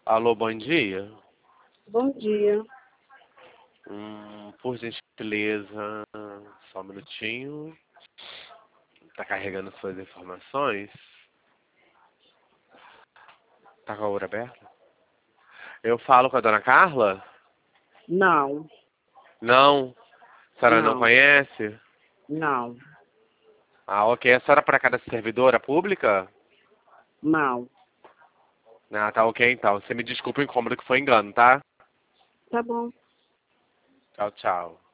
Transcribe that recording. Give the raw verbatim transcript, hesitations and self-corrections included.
Alô, bom dia. Bom dia. Hum, por gentileza, só um minutinho. Tá carregando suas informações? Tá com a hora aberta? Eu falo com a dona Carla? Não, Não? A senhora não não, conhece? não, Ah, ok. A senhora para cada servidora pública? não. Ah, tá ok então. Você me desculpa o incômodo que foi engano, tá? Tá bom. Tchau, tchau.